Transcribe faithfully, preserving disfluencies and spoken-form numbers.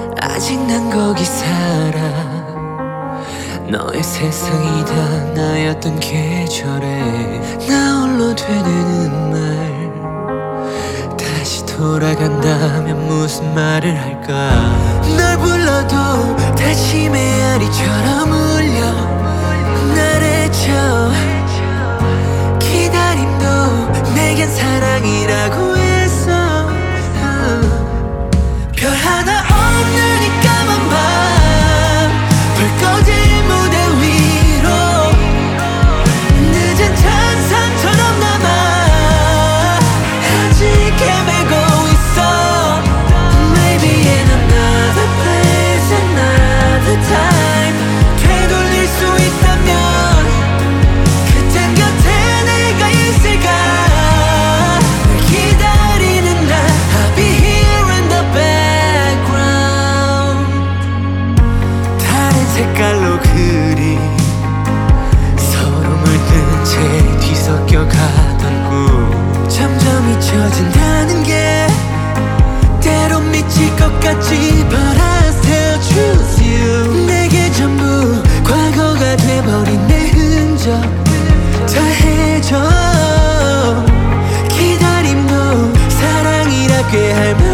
아직 난 거기 살아. 너의 세상이 다 나였던 계절에 나 홀로 되뇌는 말, 다시 돌아간다면 무슨 말을 할까. 널 불러도 다시 메아리처럼 울려 날 헤쳐. 기다림도 내겐 사랑이라고 했어. 별 하나 없는 이 까만 밤, 불꺼질 무대 위로 늦은 찬상처럼 남아 아직 헤매고 있어. Maybe in another place, another time. 되돌릴 수 있다면 그땐 곁에 내가 있을까. 널 기다리는 날 I'll be here in the background. 다른 색깔로 그린 서로 물든 채 뒤섞여 가던 꿈, 점점 잊혀진다는 게 때론 미칠 것 같지. But I still choose you. 내게 전부 과거가 돼버린 내 흔적 더해져. 기다림도 사랑이라 꾀할 만